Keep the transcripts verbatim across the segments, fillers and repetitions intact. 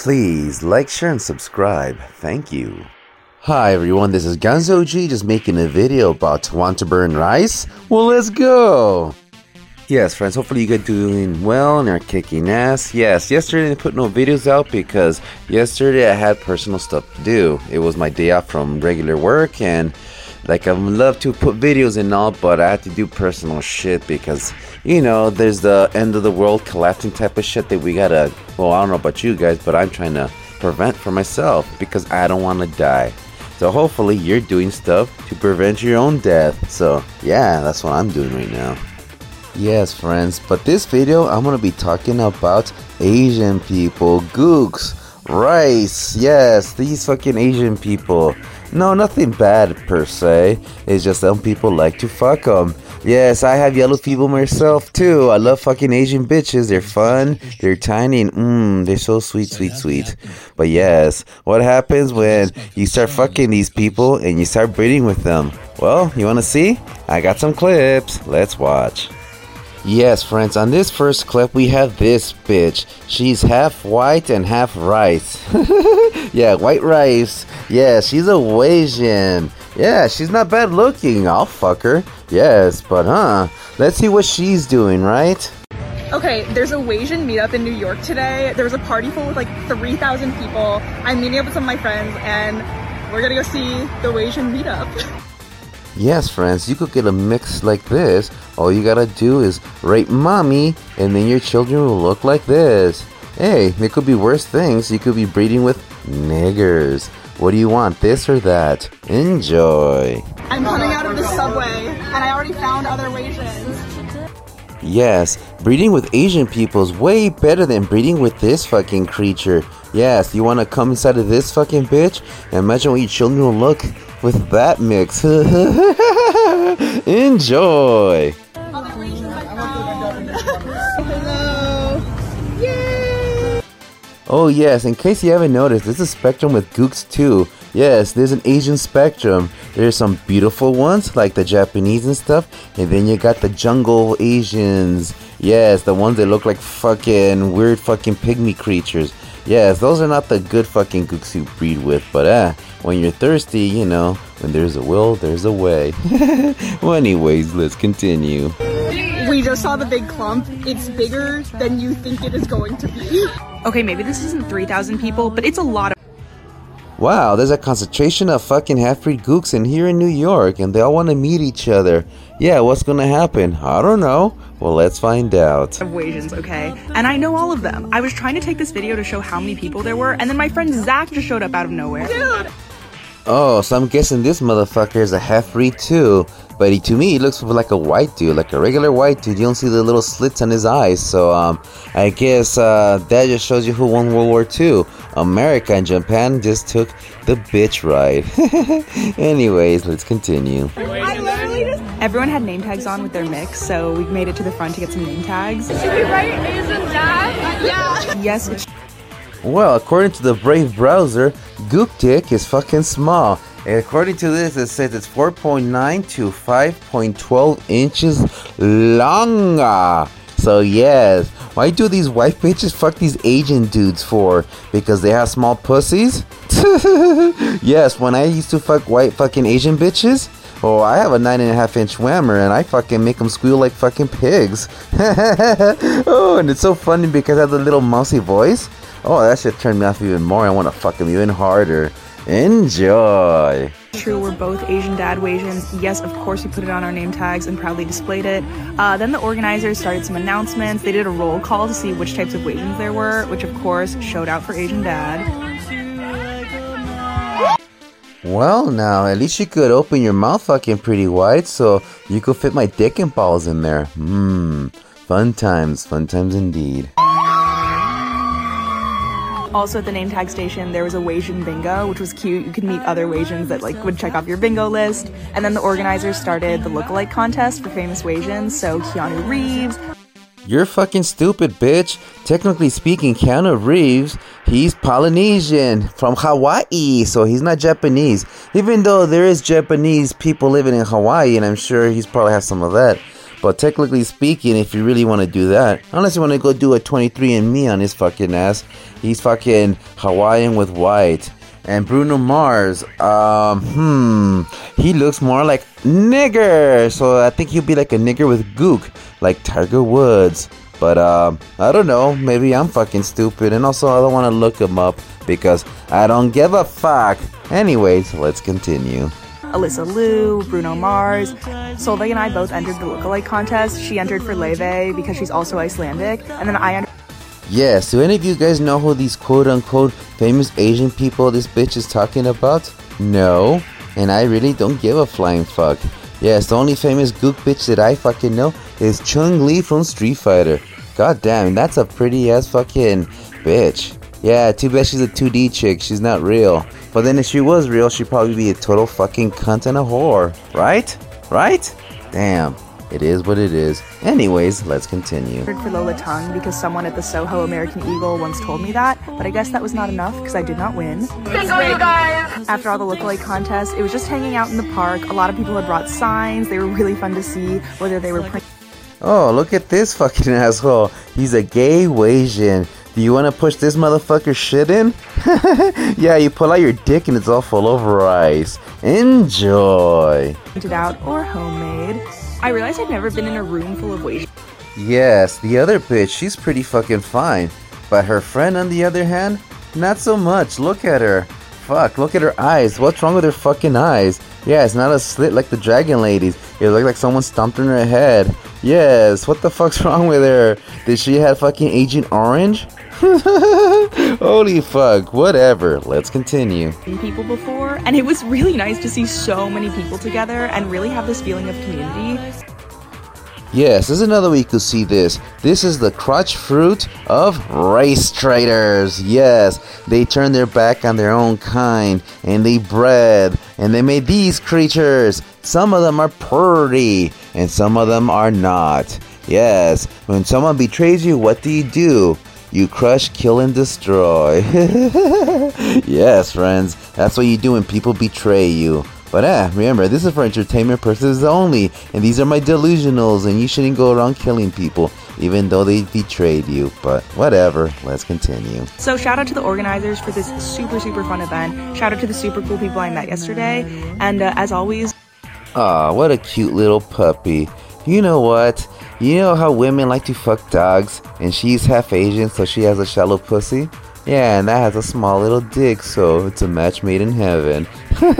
Please like, share, and subscribe. Thank you. Hi everyone, this is Ganzo-G, just making a video about want to burn rice? Well, let's go! Yes, friends, hopefully you guys are doing well and are kicking ass. Yes, yesterday I didn't put no videos out because yesterday I had personal stuff to do. It was my day off from regular work, and like I would love to put videos and all, but I had to do personal shit because, you know, there's the end of the world collapsing type of shit that we gotta, well, I don't know about you guys, but I'm trying to prevent for myself because I don't want to die. So hopefully you're doing stuff to prevent your own death. So yeah, that's what I'm doing right now. Yes, friends, but this video I'm gonna be talking about Asian people, gooks, rice. Yes, these fucking Asian people. No, nothing bad per se. It's just some people like to fuck them. Yes, I have yellow fever myself too. I love fucking Asian bitches. They're fun, they're tiny, and mmm, they're so sweet, sweet, sweet. But yes, what happens when you start fucking these people and you start breeding with them? Well, you wanna see? I got some clips. Let's watch. Yes, friends, on this first clip we have this bitch. She's half white and half rice. Yeah, white rice. Yeah, she's a Asian. Yeah, she's not bad looking. I'll fuck her. Yes, but huh, let's see what she's doing, right? Okay, there's a Asian meetup in New York today. There was a party full with like three thousand people. I'm meeting up with some of my friends and we're gonna go see the Asian meetup. Yes, friends, you could get a mix like this. All you gotta do is rape mommy, and then your children will look like this. Hey, there could be worse things. You could be breeding with niggers. What do you want, this or that? Enjoy. I'm coming out of the subway, and I already found other Asians. Yes, breeding with Asian people is way better than breeding with this fucking creature. Yes, you wanna come inside of this fucking bitch? Imagine what your children will look with that mix. Enjoy. Hello. Yay. Oh yes, in case you haven't noticed, there's a spectrum with gooks too. Yes, there's an Asian spectrum. There's some beautiful ones like the Japanese and stuff, and then you got the jungle Asians. Yes, the ones that look like fucking weird fucking pygmy creatures. Yes, those are not the good fucking gooks you breed with, but eh, when you're thirsty, you know, when there's a will, there's a way. Well, anyways, let's continue. We just saw the big clump. It's bigger than you think it is going to be. Okay, maybe this isn't three thousand people, but it's a lot of... Wow, there's a concentration of fucking half-breed gooks in here in New York, and they all want to meet each other. Yeah, what's gonna happen? I don't know. Well, let's find out. Of Asians, okay? And I know all of them. I was trying to take this video to show how many people there were, and then my friend Zach just showed up out of nowhere. Dude! Oh, so I'm guessing this motherfucker is a half-breed too. But he, to me, he looks like a white dude, like a regular white dude. You don't see the little slits on his eyes. So, um, I guess uh, that just shows you who won World War Two. America and Japan just took the bitch ride. Anyways, let's continue. I literally just... Everyone had name tags on with their mix, so we made it to the front to get some name tags. Should we write Asian dad? Yeah. Yes, it's... Well, according to the Brave browser, gook dick is fucking small. And according to this, it says it's four point nine to five point one two inches long. So yes, why do these white bitches fuck these Asian dudes for? Because they have small pussies? Yes, when I used to fuck white fucking Asian bitches, oh, I have a nine and a half inch whammer and I fucking make them squeal like fucking pigs. Oh, and it's so funny because I have the little mousy voice. Oh, that shit turned me off even more. I want to fuck them even harder. Enjoy. True, we're both Asian dad Asians. Yes, of course we put it on our name tags and proudly displayed it. Uh, then the organizers started some announcements. They did a roll call to see which types of Asians there were, which of course showed out for Asian dad. Well, now, at least you could open your mouth fucking pretty wide so you could fit my dick and balls in there. Mmm, fun times, fun times indeed. Also at the name tag station, there was a Asian bingo, which was cute. You could meet other Asians that like would check off your bingo list. And then the organizers started the lookalike contest for famous Asians, so Keanu Reeves. You're fucking stupid, bitch. Technically speaking, Keanu Reeves, he's Polynesian from Hawaii, so he's not Japanese. Even though there is Japanese people living in Hawaii, and I'm sure he's probably has some of that. But technically speaking, if you really want to do that, unless you want to go do a twenty-three and me on his fucking ass, he's fucking Hawaiian with white. And Bruno Mars, um, hmm, he looks more like nigger. So I think he'll be like a nigger with gook, like Tiger Woods. But, um, I don't know, maybe I'm fucking stupid. And also, I don't want to look him up because I don't give a fuck. Anyways, let's continue. Alyssa Liu, Bruno Mars. Solveig and I both entered the lookalike contest. She entered for Leve because she's also Icelandic. And then I entered... Yes, do any of you guys know who these quote-unquote famous Asian people this bitch is talking about? No, and I really don't give a flying fuck. Yes, the only famous gook bitch that I fucking know is Chun-Li from Street Fighter. God damn, that's a pretty-ass fucking bitch. Yeah, too bad she's a two D chick, she's not real. But then if she was real, she'd probably be a total fucking cunt and a whore. Right? Right? Damn. It is what it is. Anyways, let's continue. For Lola Tung because someone at the Soho American Eagle once told me that, but I guess that was not enough because I did not win. Bingo, you guys! After all the lookalike contests, it was just hanging out in the park. A lot of people had brought signs. They were really fun to see, whether they were print- Oh, look at this fucking asshole. He's a gay Asian. Do you want to push this motherfucker shit in? Yeah, you pull out your dick and it's all full of rice. Enjoy. Printed out or homemade. I realized I'd never been in a room full of Asian. Yes, the other bitch, she's pretty fucking fine. But her friend, on the other hand, not so much. Look at her. Fuck, look at her eyes. What's wrong with her fucking eyes? Yeah, it's not a slit like the dragon ladies. It looks like someone stomped in her head. Yes, what the fuck's wrong with her? Did she have fucking Agent Orange? Holy fuck, whatever. Let's continue. People before, and it was really nice to see so many people together and really have this feeling of community. Yes, there's another way you could see this. This is the crotch fruit of race traitors. Yes, they turned their back on their own kind and they bred and they made these creatures. Some of them are pretty and some of them are not. Yes, when someone betrays you, what do you do? You crush, kill, and destroy. Yes, friends, that's what you do when people betray you. But eh, remember, this is for entertainment purposes only, and these are my delusionals, and you shouldn't go around killing people, even though they betrayed you. But whatever, let's continue. So shout out to the organizers for this super, super fun event. Shout out to the super cool people I met yesterday. And uh, as always... Aw, what a cute little puppy. You know what? You know how women like to fuck dogs, and she's half Asian, so she has a shallow pussy? Yeah, and that has a small little dick, so it's a match made in heaven.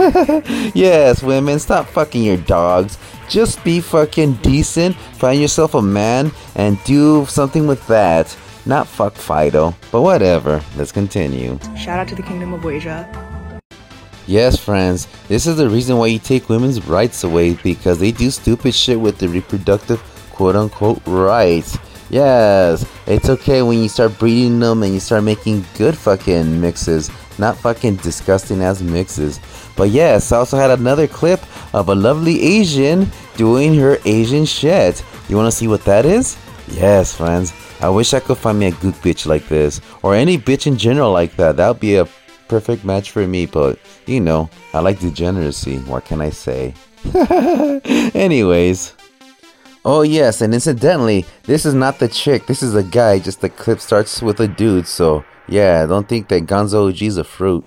Yes, women, stop fucking your dogs. Just be fucking decent, find yourself a man, and do something with that. Not fuck Fido, but whatever. Let's continue. Shout out to the Kingdom of Wasia. Yes, friends, this is the reason why you take women's rights away, because they do stupid shit with the reproductive quote-unquote rights. Yes, it's okay when you start breeding them and you start making good fucking mixes, not fucking disgusting ass mixes. But yes, I also had another clip of a lovely Asian doing her Asian shit. You wanna see what that is? Yes, friends, I wish I could find me a good bitch like this, or any bitch in general like that. That would be a perfect match for me, but you know, I like degeneracy. What can I say? Anyways. Oh yes, and incidentally, this is not the chick, this is a guy, just the clip starts with a dude, so yeah, don't think that Gonzo O G's a fruit.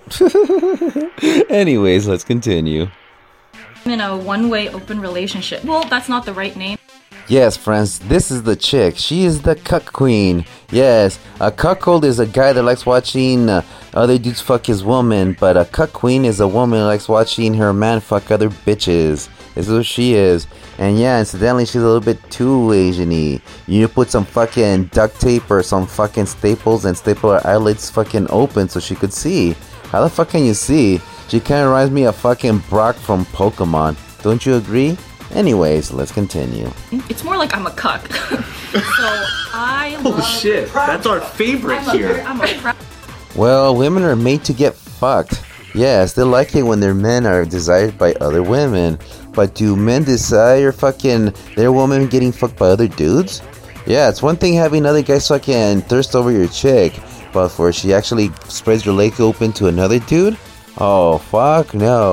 Anyways, let's continue. I'm in a one-way open relationship. Well, that's not the right name. Yes, friends, this is the chick. She is the cuck queen. Yes, a cuckold is a guy that likes watching uh, other dudes fuck his woman, but a cuck queen is a woman who likes watching her man fuck other bitches. This is what she is. And yeah, incidentally, she's a little bit too Asian-y. You need to put some fucking duct tape or some fucking staples and staple her eyelids fucking open so she could see. How the fuck can you see? She kind of reminds me of fucking Brock from Pokemon. Don't you agree? Anyways, let's continue. It's more like I'm a cuck. So I love... Oh shit, that's our favorite I'm here. A, I'm a pra- Well, women are made to get fucked. Yes, they like it when their men are desired by other women. But do men desire fucking their woman getting fucked by other dudes? Yeah, it's one thing having other guys fucking thirst over your chick, but for she actually spreads her leg open to another dude? Oh, fuck no.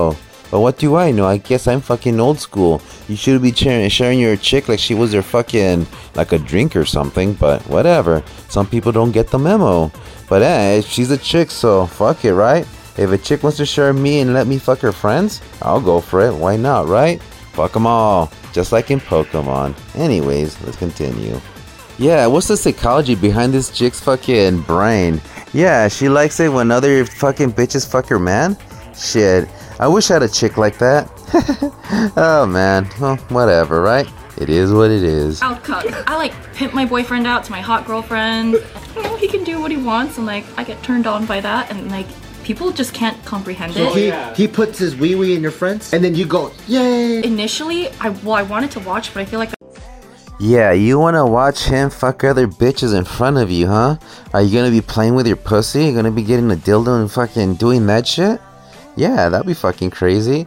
But what do I know? I guess I'm fucking old school. You should be sharing, sharing your chick like she was your fucking, like a drink or something. But whatever. Some people don't get the memo. But eh, she's a chick, so fuck it, right? If a chick wants to share me and let me fuck her friends, I'll go for it. Why not, right? Fuck them all. Just like in Pokemon. Anyways, let's continue. Yeah, what's the psychology behind this chick's fucking brain? Yeah, she likes it when other fucking bitches fuck her man? Shit, I wish I had a chick like that. Oh man, well, whatever, right? It is what it is. I'll cut. I like pimp my boyfriend out to my hot girlfriend. You know, he can do what he wants, and like I get turned on by that, and like people just can't comprehend So it. he, yeah. he puts his wee wee in your friends, and then you go, yay! Initially, I well, I wanted to watch, but I feel like Yeah, you wanna watch him fuck other bitches in front of you, huh? Are you gonna be playing with your pussy? You gonna be getting a dildo and fucking doing that shit? Yeah, that'd be fucking crazy.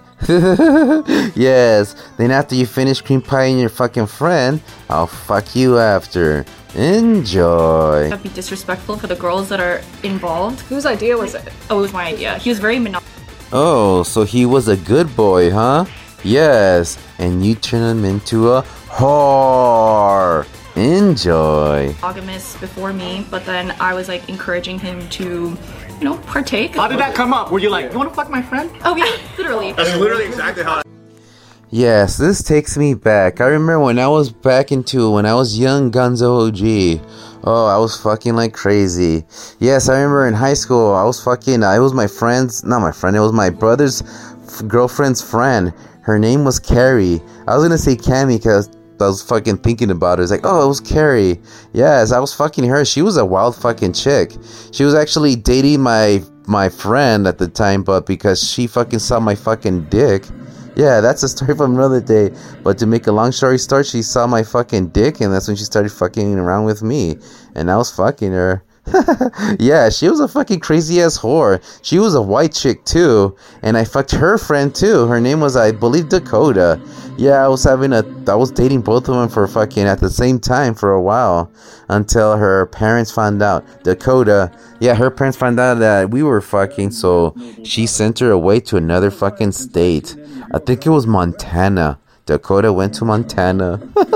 Yes, then after you finish cream pieing your fucking friend, I'll fuck you after. Enjoy. that'd be disrespectful for the girls that are involved. Whose idea was it? Oh, it was my idea. He was very mono- Oh, so he was a good boy, huh? Yes, and you turn him into a whore. Enjoy. monogamous before me, but then I was like encouraging him to, you know, partake. How did that come up? Were you like, you want to fuck my friend? Oh yeah, literally. That's literally exactly how. Yes, this takes me back. I remember when I was back into when I was young Gonzo O G. Oh, I was fucking like crazy. Yes, I remember in high school I was fucking. I was my friend's, not my friend. It was my brother's f- girlfriend's friend. Her name was Carrie. I was gonna say Cammy because I was fucking thinking about it. It's like, oh, it was Carrie. Yes, I was fucking her. She was a wild fucking chick. She was actually dating my my friend at the time, but because she fucking saw my fucking dick. Yeah, that's a story from another day. But to make a long story short, she saw my fucking dick, and that's when she started fucking around with me. And I was fucking her. Yeah, she was a fucking crazy ass whore. She was a white chick too, and I fucked her friend too. Her name was, I believe, Dakota. Yeah, I was having a, I was dating both of them for fucking at the same time for a while, until her parents found out. Dakota, yeah, her parents found out that we were fucking, so she sent her away to another fucking state. I think it was Montana. Dakota went to Montana.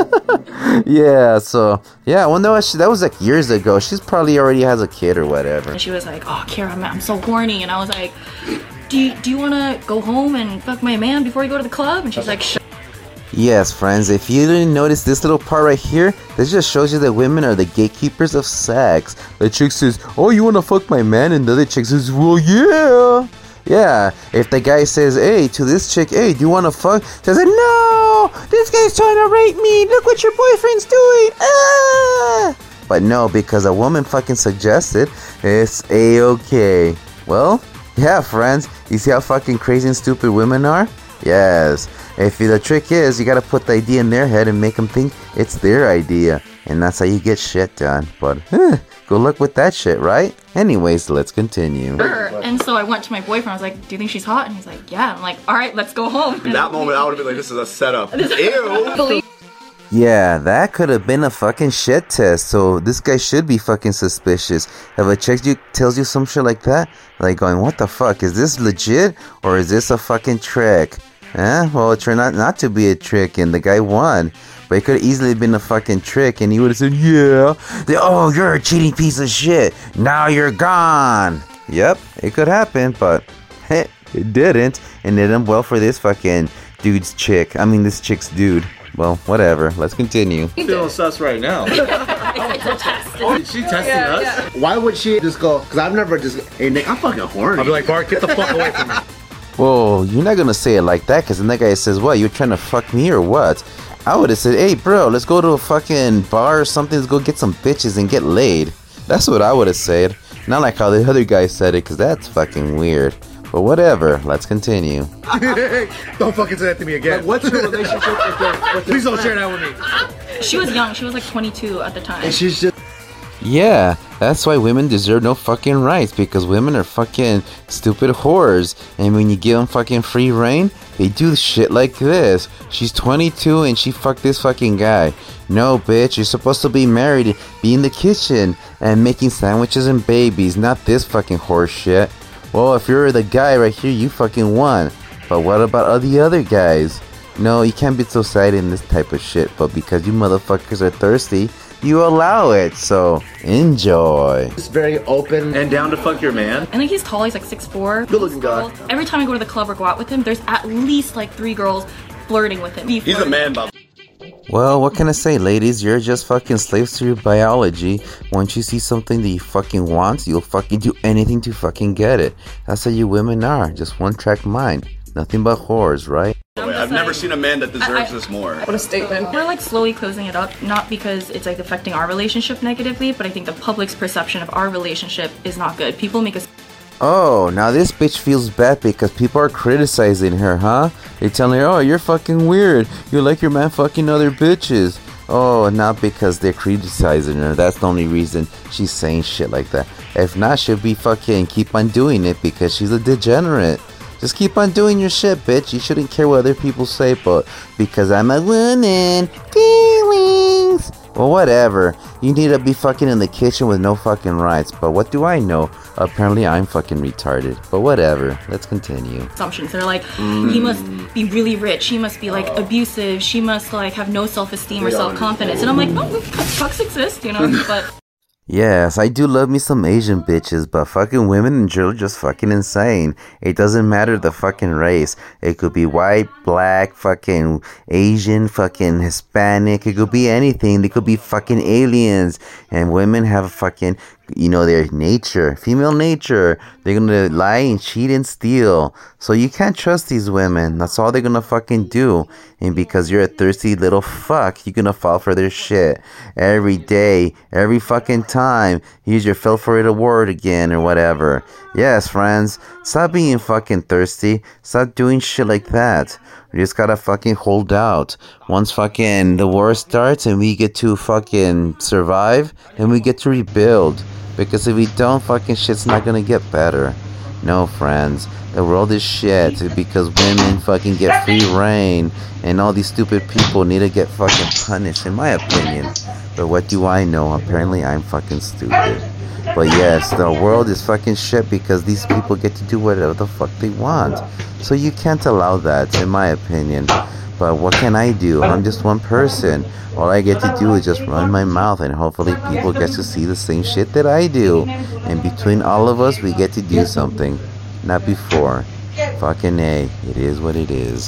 Yeah, so yeah, well, no, she, that was like years ago. She's probably already has a kid or whatever. And she was like, oh, Kara, I'm, I'm so horny. And I was like, do you, do you want to go home and fuck my man before you go to the club? And she's like, shut. Yes, friends, if you didn't notice this little part right here, this just shows you that women are the gatekeepers of sex. The chick says, oh, you want to fuck my man? And the other chick says, well, yeah. Yeah, if the guy says, hey, to this chick, hey, do you want to fuck? She says, no, this guy's trying to rape me. Look what your boyfriend's doing. Ah! But no, because a woman fucking suggested, it's a-okay. Well, yeah, friends, you see how fucking crazy and stupid women are? Yes. If the trick is, you gotta put the idea in their head and make them think it's their idea. And that's how you get shit done. But, eh, good luck with that shit, right? Anyways, let's continue. Her. And so I went to my boyfriend. I was like, do you think she's hot? And he's like, yeah. I'm like, all right, let's go home. In that moment, I would have been like, this is a setup. Ew. Yeah, that could have been a fucking shit test. So this guy should be fucking suspicious. If a chick you, tells you some shit like that, like going, what the fuck? Is this legit? Or is this a fucking trick? Eh? Well, it turned out not to be a trick and the guy won. But it could have easily been a fucking trick and he would have said, yeah. They, oh, you're a cheating piece of shit. Now you're gone. Yep, it could happen, but it didn't. And it didn't well for this fucking dude's chick. I mean, this chick's dude. Well, whatever. Let's continue. I'm feeling sus right now. Oh, is she testing Yeah, us? yeah. Why would she just go? Because I've never just, hey Nick, I'm fucking horny. I'll be like, Bart, get the fuck away from me. Whoa, you're not gonna say it like that, because then that guy says, what, you're trying to fuck me or what? I would have said, hey bro, let's go to a fucking bar or something, let's go get some bitches and get laid. That's what I would have said. Not like how the other guy said it, because that's fucking weird. But whatever, let's continue. Don't fucking say that to me again. Like, what's your relationship with your, with Please don't share that with me. She was young. She was like twenty-two at the time. And she's just, Yeah, that's why women deserve no fucking rights, because women are fucking stupid whores. And when you give them fucking free reign, they do shit like this. She's twenty-two and she fucked this fucking guy. No, bitch, you're supposed to be married, be in the kitchen, and making sandwiches and babies, not this fucking horse shit. Well, if you're the guy right here, you fucking won. But what about all the other guys? No, you can't be so sided in this type of shit, but because you motherfuckers are thirsty, you allow it, so enjoy. It's very open And down to fuck your man. And like he's tall, he's like six foot four. Good looking guy. Every time I go to the club or go out with him, there's at least like three girls flirting with him. He's a man, Bob. Well, what can I say, ladies? You're just fucking slaves to your biology. Once you see something that you fucking want, you'll fucking do anything to fucking get it. That's how you women are. Just one track mind. Nothing but whores, right? I've never seen a man that deserves I- this more. What a statement. We're like slowly closing it up, not because it's like affecting our relationship negatively, but I think the public's perception of our relationship is not good. People make us Oh, now this bitch feels bad because people are criticizing her, huh? They telling her, oh, you're fucking weird. You like your man fucking other bitches. Oh, not because they're criticizing her. That's the only reason she's saying shit like that. If not, she'll be fucking keep on doing it because she's a degenerate. Just keep on doing your shit, bitch. You shouldn't care what other people say, but because I'm a woman, feelings. Well, whatever. You need to be fucking in the kitchen with no fucking rights. But what do I know? Apparently, I'm fucking retarded. But whatever. Let's continue. assumptions. They're like, he must be really rich. He must be like abusive. She must like have no self-esteem or self-confidence. And I'm like, no, fucks exist, you know. But Yes, I do love me some Asian bitches, but fucking women in general are just fucking insane. It doesn't matter the fucking race. It could be white, black, fucking Asian, fucking Hispanic. It could be anything. They could be fucking aliens. And women have fucking, you know, their nature, female nature. They're gonna lie and cheat and steal. So you can't trust these women. That's all they're gonna fucking do. And because you're a thirsty little fuck, you're gonna fall for their shit. Every day, every fucking time. Here's your fell for it award again or whatever. Yes, friends, stop being fucking thirsty. Stop doing shit like that. We just gotta fucking hold out. Once fucking the war starts and we get to fucking survive, then we get to rebuild. Because if we don't, fucking shit's not gonna get better. No, friends, the world is shit because women fucking get free reign and all these stupid people need to get fucking punished, in my opinion. But what do I know? Apparently I'm fucking stupid. But yes, the world is fucking shit because these people get to do whatever the fuck they want. So you can't allow that, in my opinion. But what can I do? I'm just one person. All I get to do is just run my mouth and hopefully people get to see the same shit that I do. And between all of us, we get to do something. Not before. Fucking A. It is what it is.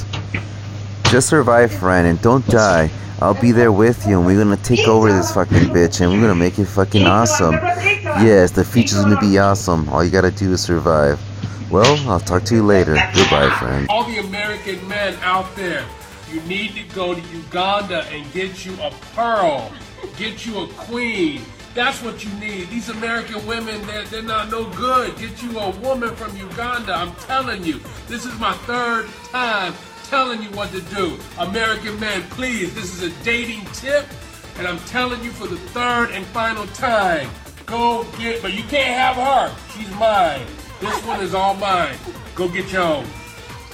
Just survive, friend, and don't die. I'll be there with you, and we're gonna take over this fucking bitch, and we're gonna make it fucking awesome. Yes, the future's gonna be awesome. All you gotta do is survive. Well, I'll talk to you later. Goodbye, friend. All the American men out there, you need to go to Uganda and get you a pearl, get you a queen. That's what you need. These American women, they're, they're not no good. Get you a woman from Uganda. I'm telling you, this is my third time telling you what to do. American men, please, this is a dating tip, and I'm telling you for the third and final time, go get, but you can't have her. She's mine. This one is all mine. Go get your own.